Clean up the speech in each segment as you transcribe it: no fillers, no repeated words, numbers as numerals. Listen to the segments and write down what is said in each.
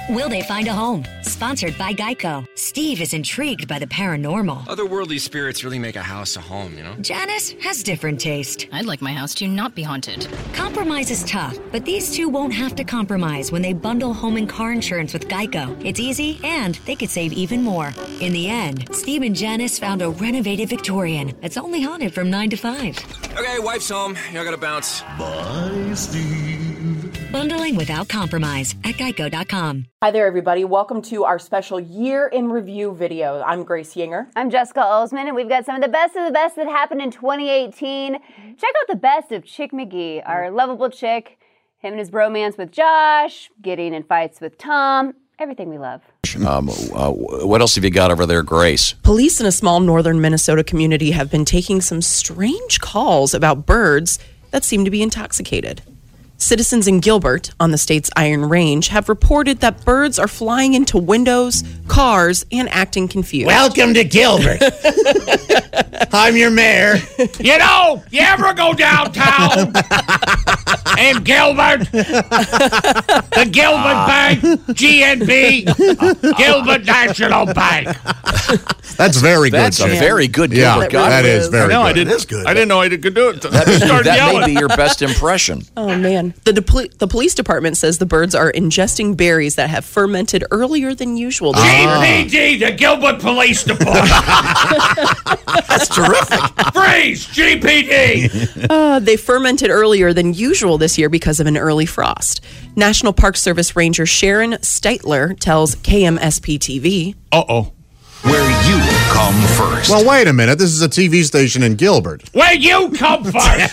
Will they find a home? Sponsored by Geico. Steve is intrigued by the paranormal. Otherworldly spirits really make a house a home, you know? Janice has different taste. I'd like my house to not be haunted. Compromise is tough, but these two won't have to compromise when they bundle home and car insurance with Geico. It's easy, and they could save even more. In the end, Steve and Janice found a renovated Victorian that's only haunted from 9 to 5. Okay, wife's home. I gotta bounce. Bye, Steve. Bundling without compromise at Geico.com. Hi there, everybody. Welcome to our special Year in Review video. I'm Grace Yinger. I'm Jessica Olsman, and we've got some of the best that happened in 2018. Check out the best of Chick McGee, our lovable chick, him and his bromance with Josh, getting in fights with Tom, everything we love. What else have you got over there, Grace? Police in a small northern Minnesota community have been taking some strange calls about birds that seem to be intoxicated. Citizens in Gilbert, on the state's Iron Range, have reported that birds are flying into windows, cars, and acting confused. Welcome to Gilbert. I'm your mayor. You know, you ever go downtown in Gilbert? The Gilbert Bank, GNB, Gilbert National Bank. That's very good. That's a very good Gilbert guy. That is very good. I didn't know I could do it. That may be your best impression. Oh, man. The police department says the birds are ingesting berries that have fermented earlier than usual. GPD, the Gilbert Police Department. That's terrific. Freeze, GPD. They fermented earlier than usual this year because of an early frost. National Park Service Ranger Sharon Steitler tells KMSP-TV. Uh-oh. Where you come first. Well, wait a minute. This is a TV station in Gilbert. Where you come first.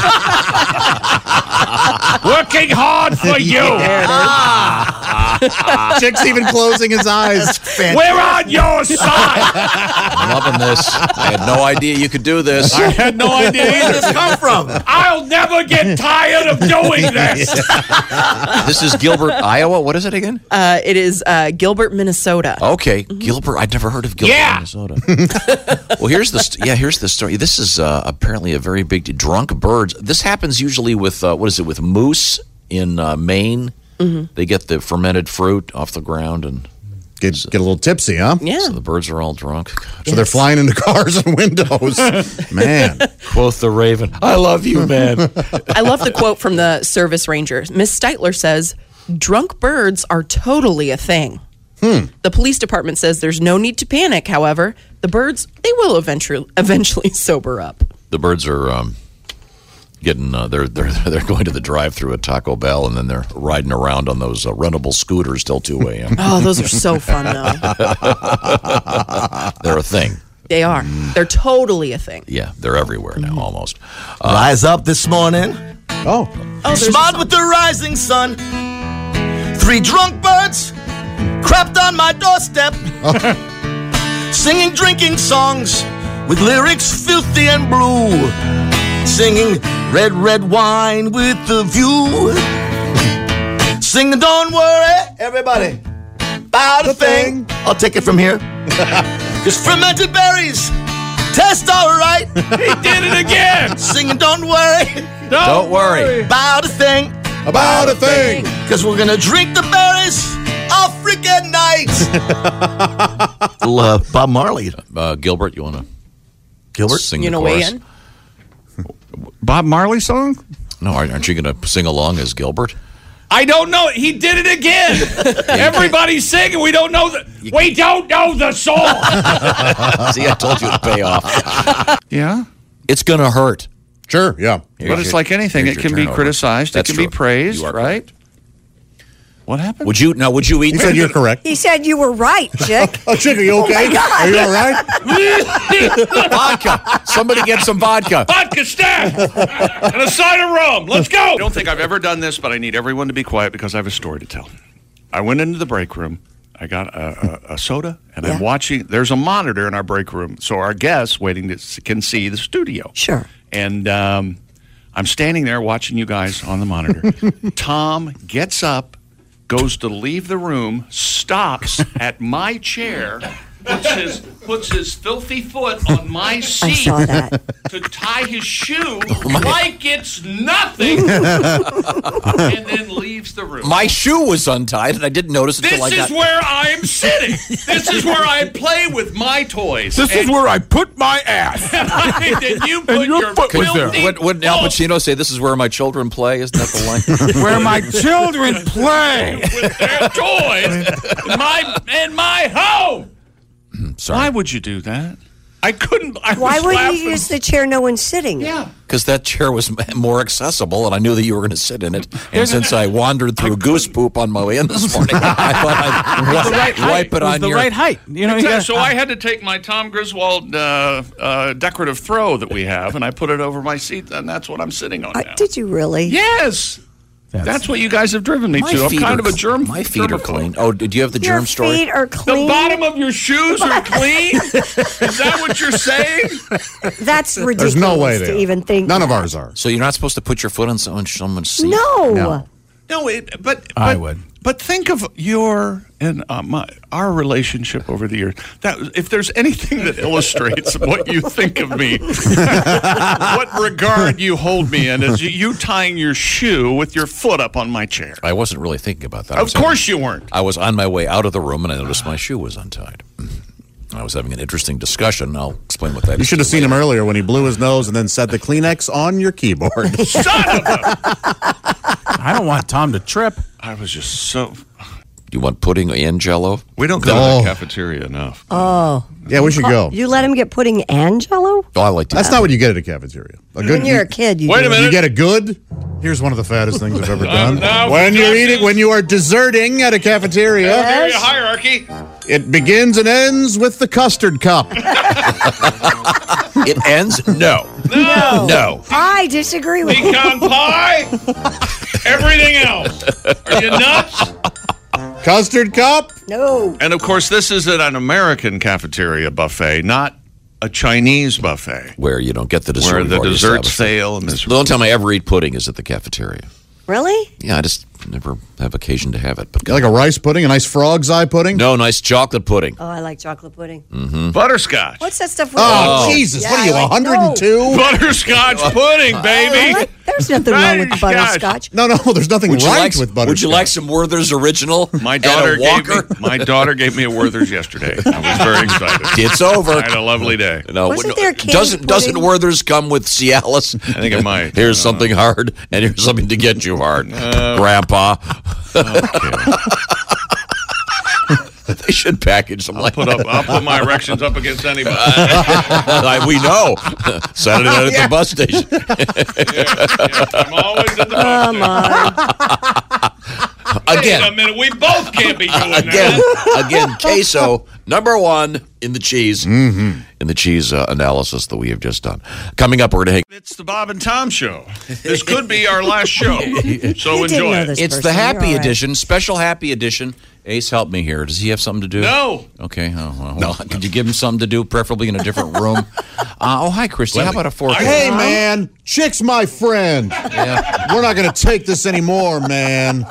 Working hard for you. Chick's even closing his eyes. We're on your side. I'm loving this. I had no idea you could do this. I had no idea Where did this come from? I'll never get tired of doing this. This is Gilbert, Iowa. What is it again? It is Gilbert, Minnesota. Okay, Gilbert. I'd never heard of Gilbert, Minnesota. Well, here's the story. This is apparently a very big drunk birds. This happens usually with with moose in Maine. Mm-hmm. They get the fermented fruit off the ground and get a little tipsy, huh? Yeah. So the birds are all drunk. So they're flying into cars and windows. Man. Quoth the raven, I love you, man. I love the quote from the service ranger. Miss Steitler says, drunk birds are totally a thing. The police department says there's no need to panic. However, the birds, they will eventually sober up. The birds are getting they're going to the drive-through at Taco Bell, and then they're riding around on those rentable scooters till 2 a.m. Oh, those are so fun, though. They're a thing. They are. They're totally a thing. Yeah, they're everywhere now, almost. Rise up this morning. Oh, Smiled with the rising sun. 3 drunk birds crept on my doorstep, singing drinking songs with lyrics filthy and blue, singing red, red wine with the view, singing don't worry, everybody, about a thing. I'll take it from here. Just fermented berries taste all right. He did it again. Singing don't worry, Don't worry. about a thing. about a thing. Because we're going to drink the berries all freaking night. Bob Marley. Gilbert, you want to Gilbert? sing You the know, chorus? weigh in? Bob Marley song? No, aren't you going to sing along as Gilbert? I don't know. He did it again. Everybody's singing. We don't know the song. See, I told you to pay off. Yeah. It's going to hurt. Sure, yeah. But it's like anything. Here's It your can be turnover. criticized. That's it can true. be praised, You are right? correct. What happened? Would you eat? He said you're correct. He said you were right, Chick. Oh, Chick, are you okay? Are you all right? Vodka. Somebody get some vodka. Vodka stack and a side of rum. Let's go. I don't think I've ever done this, but I need everyone to be quiet because I have a story to tell. I went into the break room. I got a soda, and I'm watching. There's a monitor in our break room, so our guests can see the studio. Sure. And I'm standing there watching you guys on the monitor. Tom gets up, goes to leave the room, stops at my chair, puts his filthy foot on my seat. I saw that. To tie his shoe like it's nothing, and then leaves leaves the room. My shoe was untied, and I didn't notice until I got... This is where I'm sitting. This is where I play with my toys. This is where I put my ass. And you put your foot was there. Wouldn't Al Pacino say, "This is where my children play"? Isn't that the line? Where my children play with their toys in my home. Sorry. Why would you do that? I couldn't. Why would you use the chair no one's sitting? Yeah. Because that chair was more accessible, and I knew that you were going to sit in it. And since I wandered through goose poop on my way in this morning, I thought I'd wipe it on the your... right height. You know, So I had to take my Tom Griswold decorative throw that we have, and I put it over my seat, and that's what I'm sitting on now. Did you really? Yes. That's what you guys have driven me to. I'm kind of a germ. My feet are clean. Oh, did you have the germ story? Your feet are clean. The bottom of your shoes are clean? Is that what you're saying? That's ridiculous. There's no way to even think. None of ours are. So you're not supposed to put your foot on someone's seat? No. But I would. But think of your and our relationship over the years. That if there's anything that illustrates what you think of me, what regard you hold me in, is you tying your shoe with your foot up on my chair. I wasn't really thinking about that. Of course you weren't. I was on my way out of the room, and I noticed my shoe was untied. I was having an interesting discussion. I'll explain what that is. You should have seen him earlier when he blew his nose and then said the Kleenex on your keyboard. Son of a... I don't want Tom to trip. I was just so... You want pudding and Jell-O? We don't go to the cafeteria enough. Oh. Yeah, we should go. You let him get pudding and Jell-O? Oh, I like to. That's not what you get at a cafeteria. When you're a kid, you Wait do. a minute. You get a good. Here's one of the fattest things I've ever done. No, when you're eating, when you are deserting at a cafeteria, Cafeteria hierarchy. it begins and ends with the custard cup. It ends? No. No. I disagree with you. Pecan pie. Everything else. Are you nuts? Custard cup? No. And of course, this is at an American cafeteria buffet, not a Chinese buffet. Where you don't get the dessert. Where the You've already desserts established fail. And The only time I ever eat pudding is at the cafeteria. Really? Yeah, I just never have occasion to have it. But You like a rice pudding, a nice frog's eye pudding? no, nice chocolate pudding. Oh, I like chocolate pudding. Butterscotch. What's that stuff? Oh, Jesus. What are you, 102? Butterscotch pudding, baby. There's nothing wrong with butterscotch. No, there's nothing right with butterscotch. Would you like some Werther's Original? My and daughter a Walker? gave me a Werther's yesterday. I was very excited. It's over. I had a lovely day. No, Wasn't there candy doesn't pudding? Werther's come with Cialis? I think it might. Here's something hard, and here's something to get you hard, Grandpa. They should package them like that. I'll put my erections up against anybody. We know. Saturday night at the bus station. I'm always at the bus station. Again. Wait a minute. We both can't be doing that. Again, queso, number one in the cheese. In the cheese analysis that we have just done. Coming up, we're going to... It's the Bob and Tom Show. This could be our last show. So You didn't enjoy know it. this It's person. the You're happy all right. edition, special happy edition. Ace, help me here. Does he have something to do? No. Okay. Oh, well, no. Could you give him something to do, preferably in a different room? Hi, Christy. How about a fork? Hey, man. Chick's my friend. Yeah. We're not going to take this anymore, man.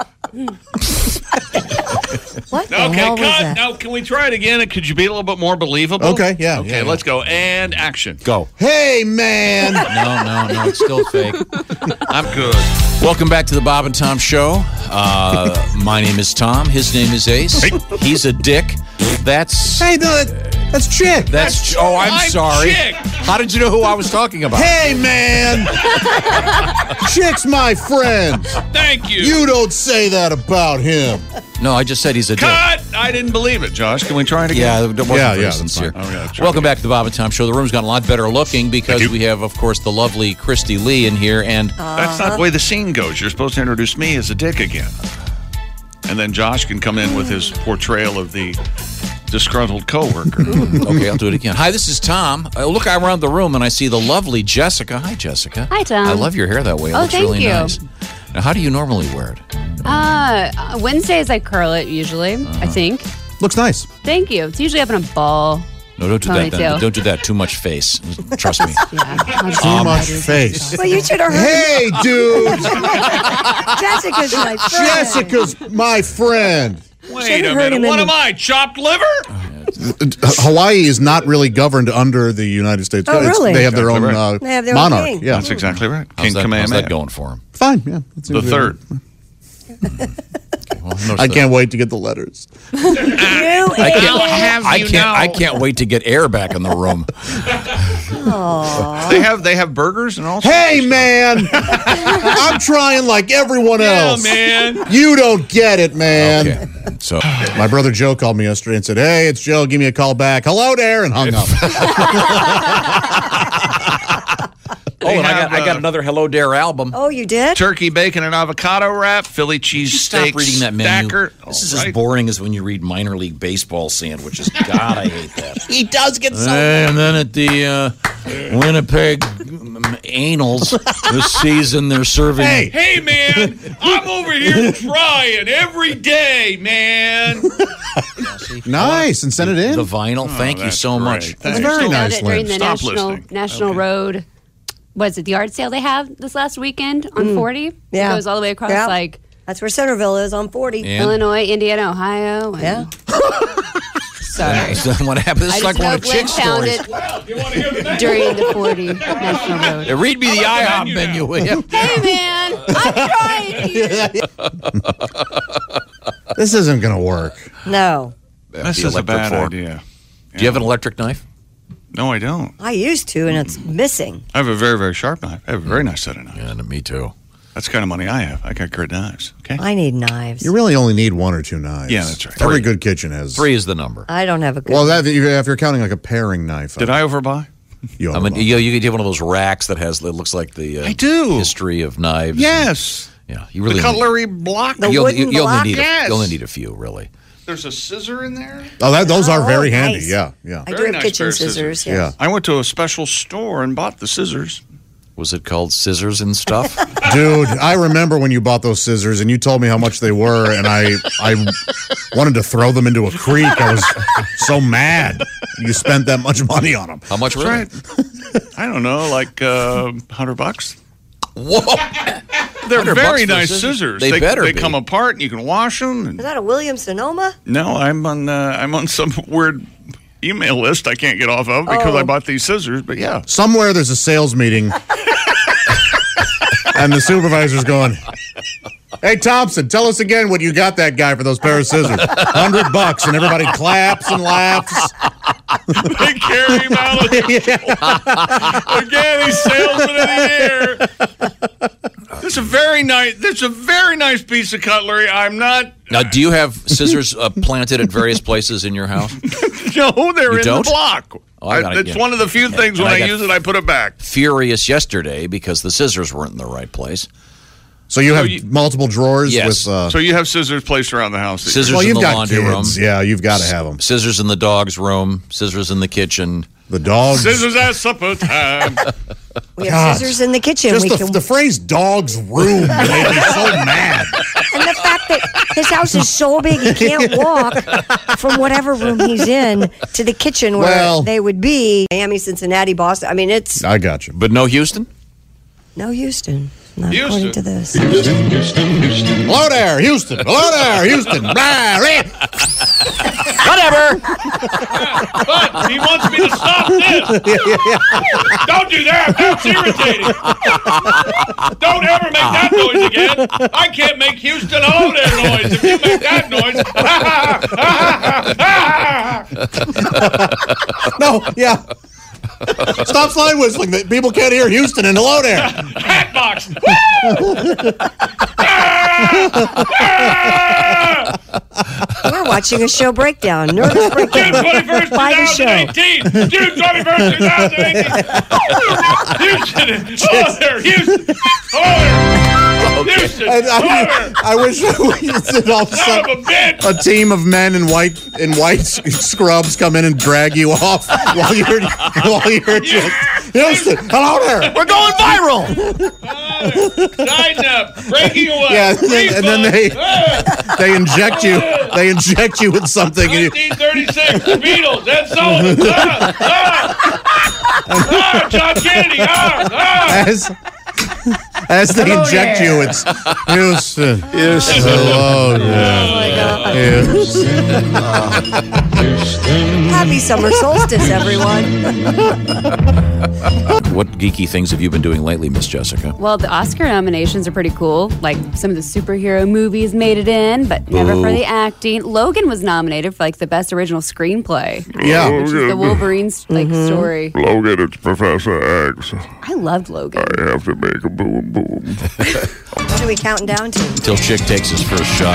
What the Okay, hell was cut. that? Now, can we try it again? Could you be a little bit more believable? Okay, yeah. Okay, let's go. And action. Go. Hey, man. No. It's still fake. I'm good. Welcome back to the Bob and Tom Show. My name is Tom. His name is Ace. He's a dick. That's... Hey, no, that's Chick. That's... Oh, I'm sorry. Chick. How did you know who I was talking about? Hey, man. Chick's my friend. Thank you. You don't say that about him. No, I just said he's a dick. Cut. I didn't believe it, Josh. Can we try it again? Yeah, it wasn't very that's sincere. fine. Oh, yeah, try Welcome it back to the Bob and Tom Show. The room's gotten a lot better looking because we have, of course, the lovely Christy Lee in here. And That's not the way the scene goes. You're supposed to introduce me as a dick again. And then Josh can come in with his portrayal of the disgruntled coworker. okay, I'll do it again. Hi, this is Tom. I look around the room and I see the lovely Jessica. Hi, Jessica. Hi, Tom. I love your hair that way. It Oh, looks thank really you. nice. Now, how do you normally wear it? Wednesdays I curl it usually, I think. Looks nice. Thank you. It's usually up in a ball. No, don't do that. Then. Ponytail. Don't do that. Too much face. Trust me. Yeah. I'll just- Too much face. Well, you should have heard. Hey, dude. Jessica's my friend. Jessica's my friend. Wait Should've a heard him minute. in What the- am I, chopped liver? Hawaii is not really governed under the United States. Oh, really? They have their own Exactly They have their own monarch. king. Yeah, That's exactly right. How's King that Kamehameha. going for him? fine. Yeah, The third. I can't wait to get the letters. I can't wait to get air back in the room. They have burgers and all. Hey, man! I'm trying like everyone else. man. You don't get it, man. Okay. So My brother Joe called me yesterday and said, "Hey, it's Joe. Give me a call back. Hello there," and hung up. And I got another Hello Dare album. Oh, you did? Turkey, bacon, and avocado wrap, Philly cheesesteak. Stop reading that menu. Stacker. This is as boring as when you read minor league baseball sandwiches. God, I hate that. He does get so. and then at the Winnipeg Anals this season, they're serving. Hey, man, I'm over here trying every day, man. Nice, and send it in. The vinyl. Thank you so much. That's very nice, During Lynn. the National Road. Was it the yard sale they have this last weekend on 40? Yeah. It goes all the way across, that's where Centerville is on 40. And? Illinois, Indiana, Ohio. Yeah. Sorry. So what happened? This is like one of Chick's stories. During the 40 National Road. Read me the IHOP menu, will you? Hey, man, I'm trying. This isn't going to work. No. This is a bad idea. Do you have an electric knife? No, I don't. I used to, and it's missing. I have a very, very sharp knife. I have a very nice set of knives. Yeah, me too. That's the kind of money I have. I got great knives. Okay. I need knives. You really only need 1 or 2 knives. Yeah, that's right. Every good kitchen has 3 is the number. I don't have a good Well, that if you're counting like a paring knife. Did I overbuy? You you could have one of those racks that looks like the I do. history of knives. Yes. Yeah, you really the cutlery block. You only Yes. need a few, really. There's a scissor in there. Oh, those are very nice. handy. Yeah, yeah. I do have kitchen scissors. Yeah. I went to a special store and bought the scissors. Was it called Scissors and Stuff? Dude, I remember when you bought those scissors and you told me how much they were, and I wanted to throw them into a creek. I was so mad you spent that much money on them. How much were Right. I don't know, like $100. Whoa! They're $100 very for nice scissors? scissors. They better They be. come apart and you can wash them. Is that a Williams-Sonoma? No, I'm on some weird email list I can't get off of because I bought these scissors. But yeah, Somewhere there's a sales meeting, and the supervisor's going, "Hey, Thompson, tell us again what you got that guy for those pair of scissors. $100, and everybody claps and laughs. they carry him out. Again, he's salesman of the year. This is a very nice piece of cutlery. I'm not. Now, do you have scissors planted at various places in your house? No, they're in don't? the block. Oh, It's one of the few things And when I I got use it, I put it back. Furious yesterday because the scissors weren't in the right place. So you have multiple drawers Yes. with. So you have scissors placed around the house. Scissors well, in you've the got laundry kids. room. Yeah, you've got to have them. Scissors in the dog's room. Scissors in the kitchen. The dogs. Scissors at supper time. We have scissors in the kitchen. Just the phrase "dog's room" made me so mad. And the fact that his house is so big he can't walk from whatever room he's in to the kitchen where they would be. Miami, Cincinnati, Boston. I mean, it's I got you. But no Houston? no Houston. Not according to this. Hello there, Houston. Hello there, Houston. Whatever. But he wants me to stop this. Don't do that. That's irritating. Don't ever make that noise again. I can't make Houston hello there noise if you make that noise. No, yeah. Stop slide whistling. People can't hear Houston and hello there. Hatbox. We're watching a show breakdown. Nervous June breakdown. 21st, By the show. 2018. June 21st, 2018. Houston. Hello there, Houston. Hello there. Houston. I wish we did all of a Son of sudden a bitch. a team of men in white scrubs come in and drag you off while you're just Houston. Hello there. We're going viral. Tighten up. Breaking away. Yeah, and then they inject you. They inject you with something. And you, 1936, the Beatles, Ed Sullivan. John Kennedy. as they inject you, it's Houston. Houston. Hello there. Houston. Happy summer solstice, everyone. What geeky things have you been doing lately, Miss Jessica? Well, the Oscar nominations are pretty cool. Like some of the superhero movies made it in, but never for the acting. Logan was nominated for like the best original screenplay. Yeah. Which is the Wolverine's story. Logan, it's Professor X. I loved Logan. I have to make a boom boom. What are we counting down to? Until Chick takes his first shot.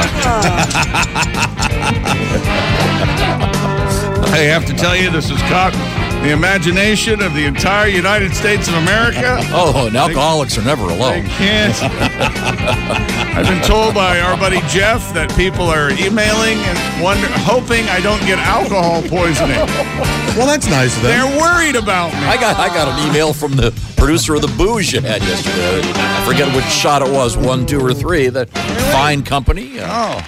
I have to tell you, this has caught the imagination of the entire United States of America. Oh, and alcoholics are never alone. They can't. I've been told by our buddy Jeff that people are emailing and hoping I don't get alcohol poisoning. Well, that's nice of them. They're worried about me. I got an email from the producer of the booze you had yesterday. I forget which shot it was, 1, 2, or 3. That fine company.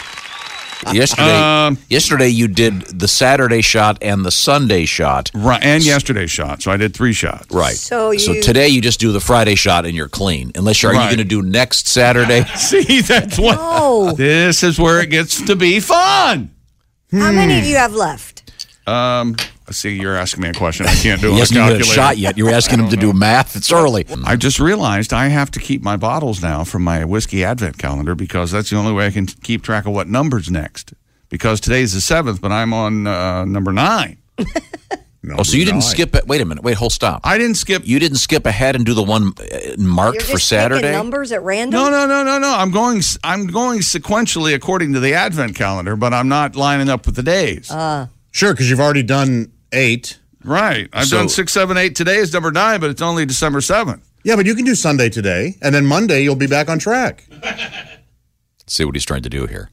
Yesterday you did the Saturday shot and the Sunday shot. Right, and yesterday's shot. So I did 3 shots. Right. So today you just do the Friday shot and you're clean. Unless are you going to do next Saturday? See, that's what. No. This is where it gets to be fun. How many do you have left? See, you're asking me a question. I can't do He a hasn't even calculator. shot yet. You're asking him to do math. It's early. I just realized I have to keep my bottles now from my whiskey advent calendar because that's the only way I can keep track of what number's next. Because today's the 7th, but I'm on number 9. So you didn't skip it. Wait a minute. Wait, stop. I didn't skip. You didn't skip ahead and do the one marked You're for just Saturday? picking numbers at random? No. I'm going sequentially according to the advent calendar, but I'm not lining up with the days. Sure, because you've already done 8. Right. I've done 6, 7, 8. Today is number 9, but it's only December 7th. Yeah, but you can do Sunday today, and then Monday you'll be back on track. See what he's trying to do here.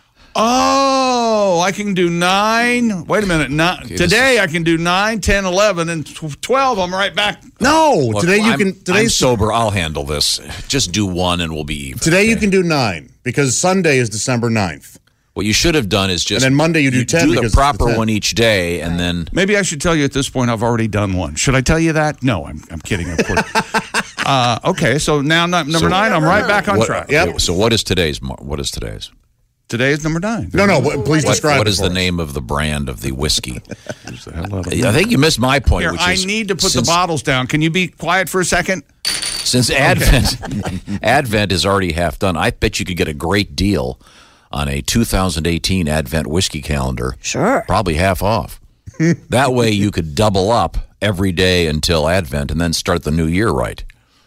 Oh, I can do 9. Wait a minute. Today I can do 9, 10, 11, and 12. I'm right back. No, today you can. I'm sober. I'll handle this. Just do 1 and we'll be even. Today you can do 9 because Sunday is December 9th. What you should have done is just. And then Monday you do 10. Do the because proper it's the 10. one each day, and then. Maybe I should tell you at this point I've already done 1. Should I tell you that? No, I'm kidding, of course. Okay, so now number 9, I'm right back on track. Yep. So what is today's? Today is number 9. No, please describe what is it the for us. name of the brand of the whiskey? I think you missed my point. Here, which I is need to put the bottles down. Can you be quiet for a second? Since Advent is already half done, I bet you could get a great deal on a 2018 Advent whiskey calendar. Sure. Probably half off. That way you could double up every day until Advent and then start the new year right.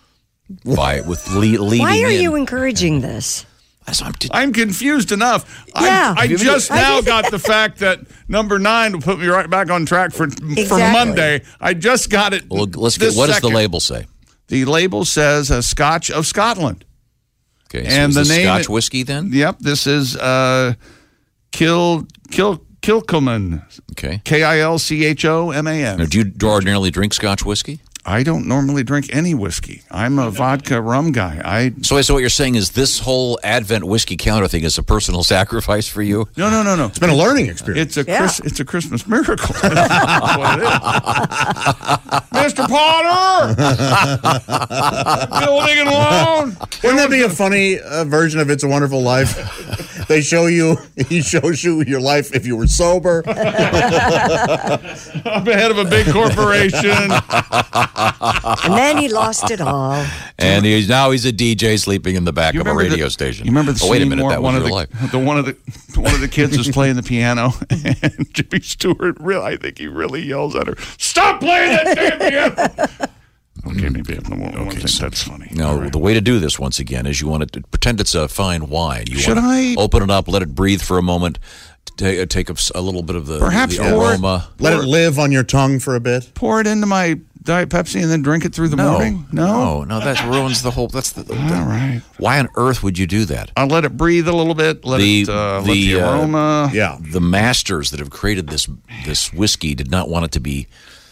Leading Why are in. you encouraging this? I'm confused enough. Yeah. I just now got the fact that number 9 will put me right back on track for Monday. I just got it. Well, let's get. What does the label say? The label says a Scotch of Scotland. Okay, so is the name Scotch whiskey then? Yep, this is Kilchoman. Okay, Kilchoman. Now, do you ordinarily drink Scotch whiskey? I don't normally drink any whiskey. I'm a vodka rum guy. So what you're saying is this whole Advent whiskey calendar thing is a personal sacrifice for you? No. It's been a learning experience. It's a Christmas miracle. That's what it is. Mr. Potter! Building and loan! Wouldn't that be a funny version of It's a Wonderful Life? He shows you your life if you were sober. I'm ahead of a big corporation. And then he lost it all. And he's a DJ sleeping in the back of a radio station. You remember the scene wait a minute, where that was your life. one of the kids is playing the piano, and Jimmy Stewart I think he really yells at her, "Stop playing that damn piano!" Okay, maybe I won't think that's funny. No, the way to do this once again is you want to pretend it's a fine wine. Should I open it up, let it breathe for a moment, take up a little bit of the aroma, let it live on your tongue for a bit. Pour it into my Diet Pepsi and then drink it through the morning? No, that ruins the whole. That's all right. Why on earth would you do that? I'll let it breathe a little bit. Let the aroma. The masters that have created this whiskey did not want it to be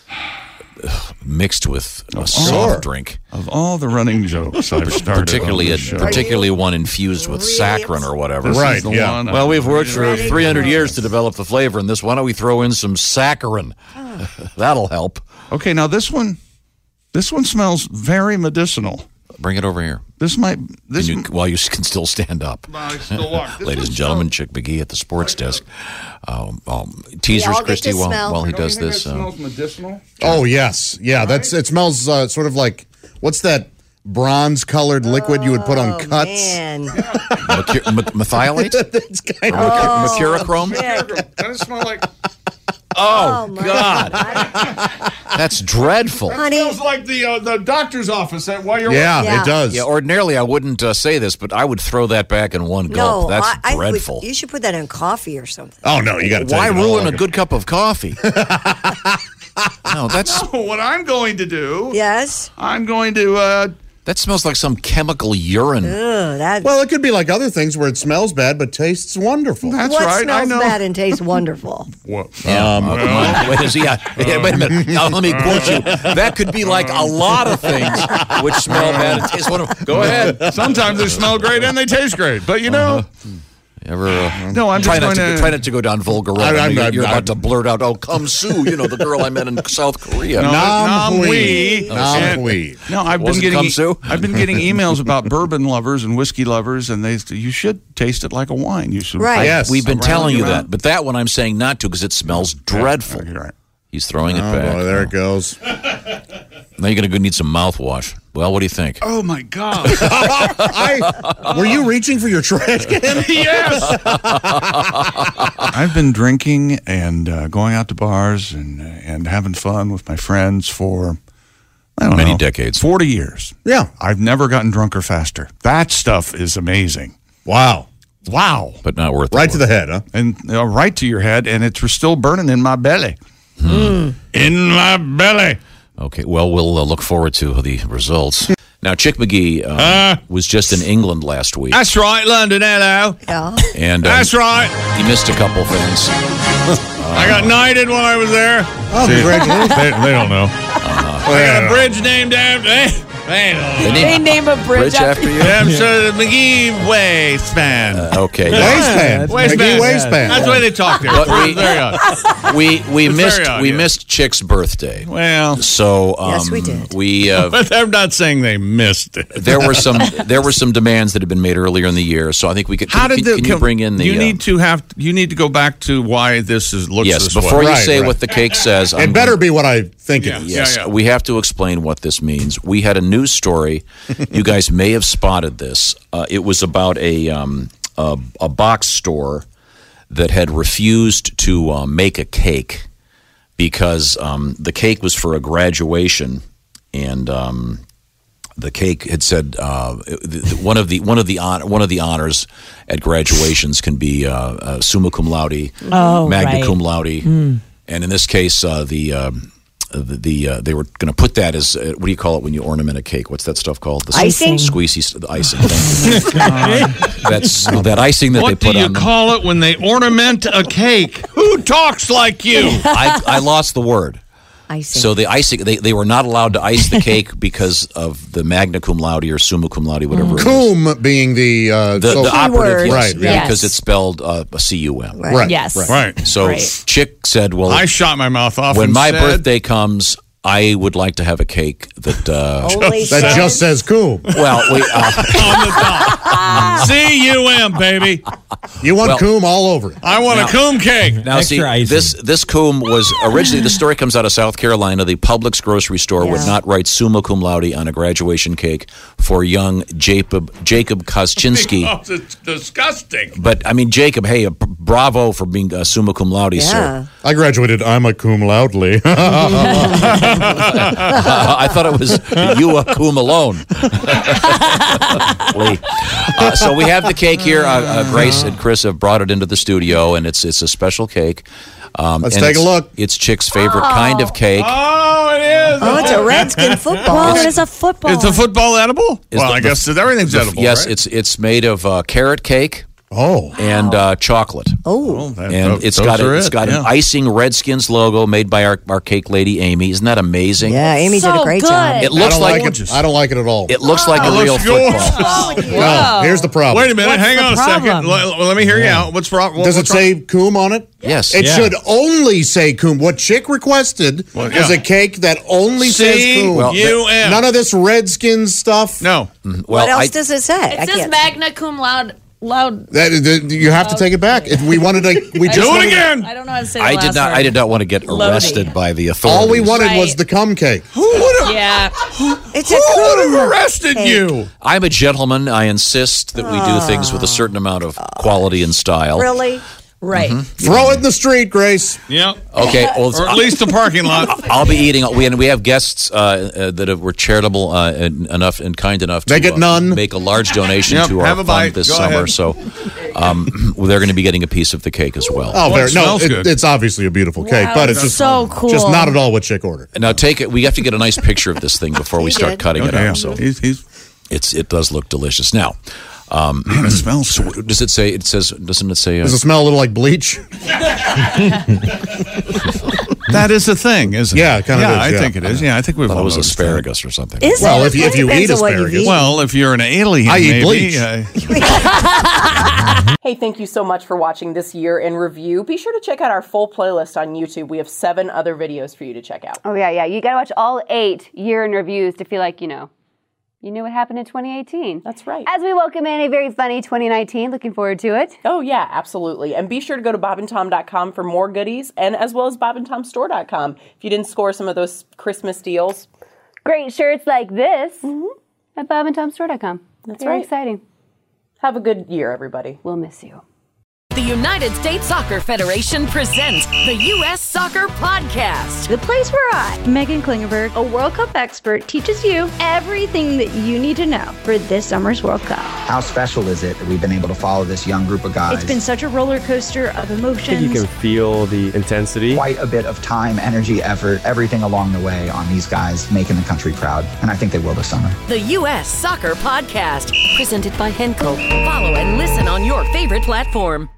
mixed with a soft drink. Of all the running jokes I've started, particularly one infused with saccharin or whatever. Right. Well, we've worked for 300 years to develop the flavor in this. Why don't we throw in some saccharin? That'll help. Okay, now this one smells very medicinal. Bring it over here. While you can still stand up. Ladies and gentlemen, Chick McGee at the sports desk. Teasers, Christy, while he does this. It smells medicinal. Oh, yes. Yeah, it smells sort of like, what's that bronze-colored liquid you would put on cuts? Man. Methylate? It's kind of Mercurochrome? Doesn't it smell like... Oh, God. That's dreadful. It smells like the doctor's office while you're it does. Yeah, ordinarily I wouldn't say this, but I would throw that back in one gulp. That's dreadful. You should put that in coffee or something. Oh, no, you got to Why ruin a good cup of coffee? No, that's... what I'm going to do. Yes? I'm going to... That smells like some chemical urine. Well, it could be like other things where it smells bad but tastes wonderful. That's what right. smells I know. bad and tastes wonderful? Wait a minute. Now, let me quote you. That could be like a lot of things which smell bad and taste wonderful. Go ahead. Sometimes they smell great and they taste great, but you know. No, I'm just going try not to go down vulgar road. You're about to blurt out, "Oh, Come Sue," the girl I met in South Korea. Nam Hui. No, I've been getting emails about bourbon lovers and whiskey lovers, and you should taste it like a wine. You should. Right. Yes. We've been telling you that, but that one I'm saying not to because it smells dreadful. Yeah, right. He's throwing it back. Boy, there it goes. Now you're going to need some mouthwash. Well, what do you think? Oh, my God. Were you reaching for your trash can? Yes. I've been drinking and going out to bars and having fun with my friends for, many decades. 40 years. Yeah. I've never gotten drunker faster. That stuff is amazing. Wow. But not worth it. Right to the head, huh? And right to your head, and it's still burning in my belly. In my belly. Okay, well, we'll look forward to the results. Now, Chick McGee was just in England last week. That's right, London, hello. Yeah. And that's right. He missed a couple things. I got knighted when I was there. Oh, congratulations. They don't know. I got a bridge named after... They name a bridge after you? I'm sure the McGee Waistband. Okay. McGee Waistband. That's the way they talk there. But we missed Chick's birthday. Well, so yes, we did. But I'm not saying they missed it. There were some demands that had been made earlier in the year. So I think we could. Can you bring in the? You need to go back to why this looks. Yes, this before way. you say what the cake says, it better be what I think it is. Yes, we have to explain what this means. We had a news story. You guys may have spotted this. It was about a box store that had refused to make a cake because the cake was for a graduation, and the cake had said one of the honors at graduations can be summa cum laude, magna cum laude, and in this case they were going to put that as what do you call it when you ornament a cake? What's that stuff called? The icing. The icing. That's that icing that they put on. What do you call it when they ornament a cake? Who talks like you? I lost the word. Icing. So the icing, they were not allowed to ice the cake because of the magna cum laude or summa cum laude, whatever. Cum being the operative, right? Yes. Because it's spelled C-U-M. Right. Yes. Right. So Chick said, "Well, I shot my mouth off. when and my said, birthday comes, I would like to have a cake that that just says cum." Well, we on the top. C-U-M, baby. You want cum all over it. I want a cum cake. Now, see, this cum was originally, the story comes out of South Carolina. The Publix grocery store would not write summa cum laude on a graduation cake for young Jacob Koschinski. Oh, it's disgusting. But, I mean, Jacob, hey, bravo for being summa cum laude, sir. I graduated, I'm a cum loudly. I thought it was you a cum alone. So we have the cake here. Grace and Chris have brought it into the studio, and it's a special cake. Let's take a look. It's Chick's favorite kind of cake. Oh, it is. Oh, it's a Redskin football. Well, it is a football. It's a football edible? Well, I guess everything's edible, yes, right? it's made of carrot cake. and chocolate. And it's got an icing Redskins logo made by our cake lady Amy. Isn't that amazing? Yeah, Amy did a great job. It looks like I don't like it at all. It looks like a real football. No, here's the problem. Wait a minute. Hang on a second. Let me hear you out. What's wrong? Does it say Coom on it? Yes. It should only say Coom. What Chick requested is a cake that only says Coom. None of this Redskins stuff. No. What else does it say? It says magna cum laude. You have to take it back. We wanted to. We just do it again. I don't know how to say. I did not want to get arrested by the authorities. All we wanted was the cum cake. Who would have arrested you? I'm a gentleman. I insist that we do things with a certain amount of quality and style. Really? Right. Throw it in the street, Grace. Yep. Okay. Well, or at least the parking lot. I'll be eating. We have guests that were charitable enough and kind enough to get none. Make a large donation to our fund this summer. So they're going to be getting a piece of the cake as well. Oh, it's obviously a beautiful cake, but it's just so cool. Just not at all what Chick ordered. Now take it. We have to get a nice picture of this thing before we start cutting it up. So it does look delicious. Now. It smells. So does it say? It says. Doesn't it say? Does it smell a little like bleach? That is a thing, isn't it? Yeah, it kind of is. I think it is. Yeah, I think we've all it was noticed asparagus or something. Well, if you eat asparagus. Well, if you're an alien, I eat maybe. bleach. Hey, thank you so much for watching this year in review. Be sure to check out our full playlist on YouTube. We have 7 other videos for you to check out. Oh, yeah. You got to watch all 8 year in reviews to feel like, you knew what happened in 2018. That's right. As we welcome in a very funny 2019. Looking forward to it. Oh, yeah, absolutely. And be sure to go to bobandtom.com for more goodies, and as well as bobandtomstore.com if you didn't score some of those Christmas deals. Great shirts like this at bobandtomstore.com. That's very right. exciting. Have a good year, everybody. We'll miss you. The United States Soccer Federation presents the U.S. Soccer Podcast. The place where I, Megan Klingenberg, a World Cup expert, teaches you everything that you need to know for this summer's World Cup. How special is it that we've been able to follow this young group of guys? It's been such a roller coaster of emotions. I think you can feel the intensity. Quite a bit of time, energy, effort, everything along the way on these guys making the country proud. And I think they will this summer. The U.S. Soccer Podcast, presented by Henkel. Follow and listen on your favorite platform.